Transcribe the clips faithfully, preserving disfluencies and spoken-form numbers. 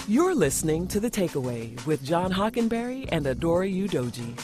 You're listening to The Takeaway with John Hockenberry and Adora Udoji.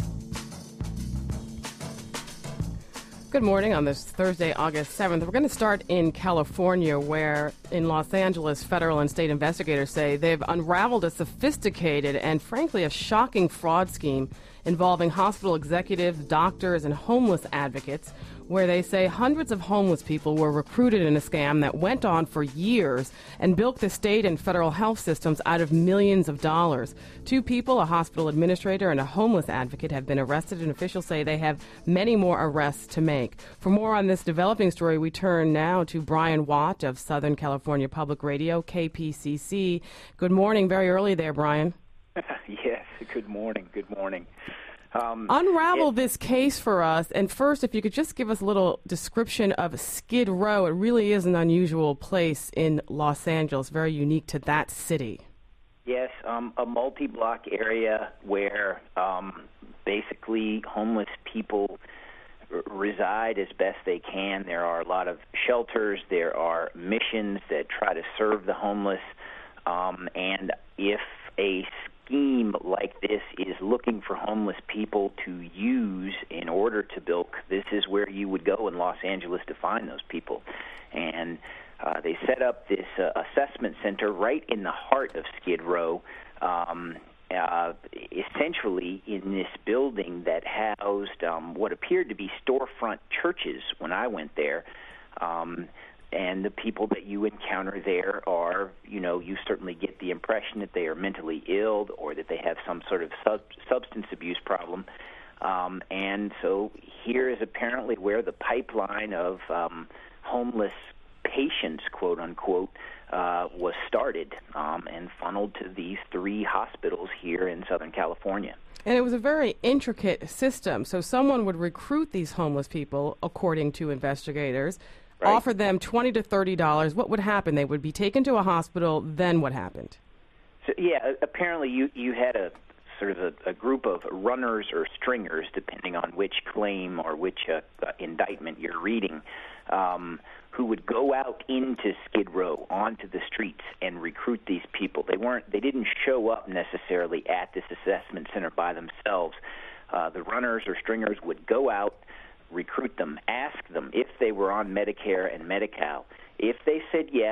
Good morning on this Thursday, August seventh. We're going to start in California, where in Los Angeles, federal and state investigators say they've unraveled a sophisticated and, frankly, a shocking fraud scheme involving hospital executives, doctors, and homeless advocates, where they say hundreds of homeless people were recruited in a scam that went on for years and bilked the state and federal health systems out of millions of dollars. Two people, a hospital administrator and a homeless advocate, have been arrested, and officials say they have many more arrests to make. For more on this developing story, we turn now to Brian Watt of Southern California Public Radio, K P C C. Good morning, very early there, Brian. Yes, good morning, good morning. Um, Unravel it, this case for us, and first, if you could just give us a little description of Skid Row. It really is an unusual place in Los Angeles, very unique to that city. Yes, um, a multi-block area where um, basically homeless people r- reside as best they can. There are a lot of shelters, there are missions that try to serve the homeless, um, and if a scheme like this is looking for homeless people to use in order to bilk, this is where you would go in Los Angeles to find those people. And uh, they set up this uh, assessment center right in the heart of Skid Row, um, uh, essentially in this building that housed um, what appeared to be storefront churches when I went there. Um, And the people that you encounter there are, you know, you certainly get the impression that they are mentally ill or that they have some sort of sub- substance abuse problem. Um, and so here is apparently where the pipeline of um, homeless patients, quote unquote, uh, was started um, and funneled to these three hospitals here in Southern California. And it was a very intricate system. So someone would recruit these homeless people, according to investigators, Right. offer them twenty to thirty dollars. What would happen? They would be taken to a hospital. Then what happened? So, yeah, apparently you, you had a sort of a, a group of runners or stringers, depending on which claim or which uh, uh, indictment you're reading, um, who would go out into Skid Row, onto the streets, and recruit these people. They weren't. They didn't show up necessarily at this assessment center by themselves. Uh, the runners or stringers would go out, recruit them, ask them if they were on Medicare and Medi-Cal. If they said yes,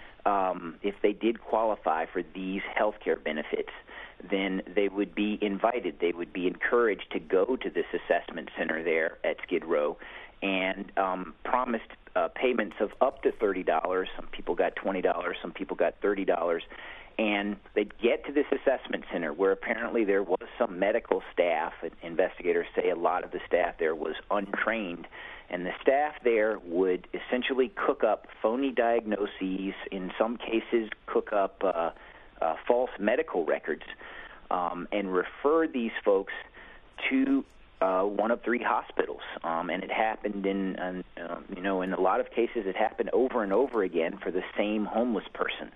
um, if they did qualify for these health care benefits, then they would be invited. They would be encouraged to go to this assessment center there at Skid Row and um, promised uh, payments of up to thirty dollars. Some people got twenty dollars, some people got thirty dollars. And they'd get to this assessment center where apparently there was some medical staff. Investigators say a lot of the staff there was untrained. And the staff there would essentially cook up phony diagnoses, in some cases cook up uh, uh, false medical records, um, and refer these folks to uh, one of three hospitals. Um, and it happened in, uh, you know, in a lot of cases it happened over and over again for the same homeless person.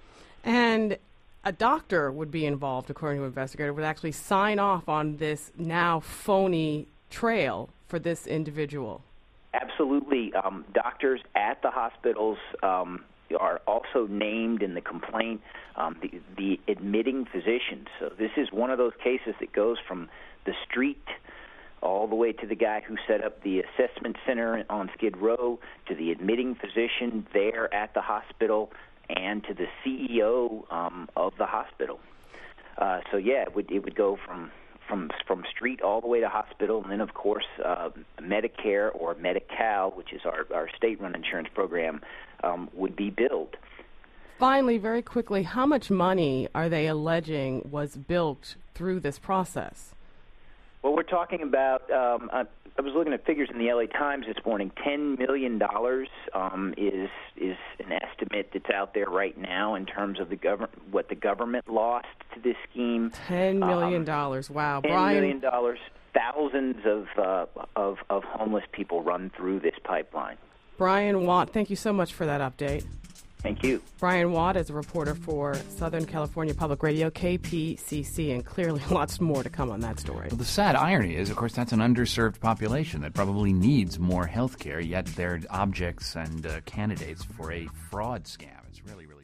And a doctor would be involved, according to an investigator, would actually sign off on this now phony trail for this individual. Absolutely. Um, doctors at the hospitals um, are also named in the complaint, um, the, the admitting physicians. So this is one of those cases that goes from the street all the way to the guy who set up the assessment center on Skid Row, to the admitting physician there at the hospital, and to the C E O um, of the hospital. Uh, so yeah, it would it would go from from from street all the way to hospital, and then of course uh, Medicare or Medi-Cal, which is our, our state-run insurance program, um, would be billed. Finally, very quickly, how much money are they alleging was bilked through this process? Well, we're talking about, um, uh, I was looking at figures in the L A Times this morning, ten million dollars um, is is an estimate that's out there right now in terms of the gov- what the government lost to this scheme. ten million dollars, um, wow. ten Brian, million dollars, thousands of, uh, of, of homeless people run through this pipeline. Brian Watt, thank you so much for that update. Thank you. Brian Watt is a reporter for Southern California Public Radio, K P C C, and clearly lots more to come on that story. Well, the sad irony is, of course, that's an underserved population that probably needs more health care, yet they're objects and uh, candidates for a fraud scam. It's really, really